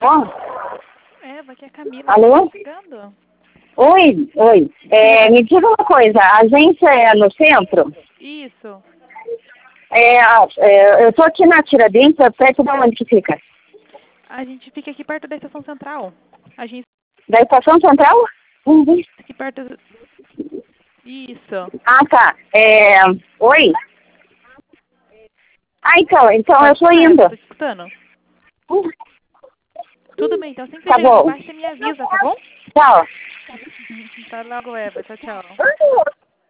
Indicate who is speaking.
Speaker 1: Ó,
Speaker 2: Eva, aqui é a Camila.
Speaker 1: alô?
Speaker 2: Tá ligando?
Speaker 1: Oi. Me diga uma coisa, a agência é no centro?
Speaker 2: Isso.
Speaker 1: Eu tô aqui na Tiradentes, perto de onde que fica?
Speaker 2: A gente fica aqui perto da estação central. A gente
Speaker 1: Da estação central? Uhum.
Speaker 2: fica aqui perto... Isso.
Speaker 1: Ah, tá. Oi? Ah, então eu
Speaker 2: Pode
Speaker 1: tô
Speaker 2: falar, Eva,
Speaker 1: indo.
Speaker 2: tô te escutando.
Speaker 1: Hum,
Speaker 2: Tudo bem, então sempre que
Speaker 1: Tá
Speaker 2: chegar na
Speaker 1: bom.
Speaker 2: parte você me avisa, tá bom?
Speaker 1: Tchau.
Speaker 2: Tá logo, Eva. Tchau, tchau.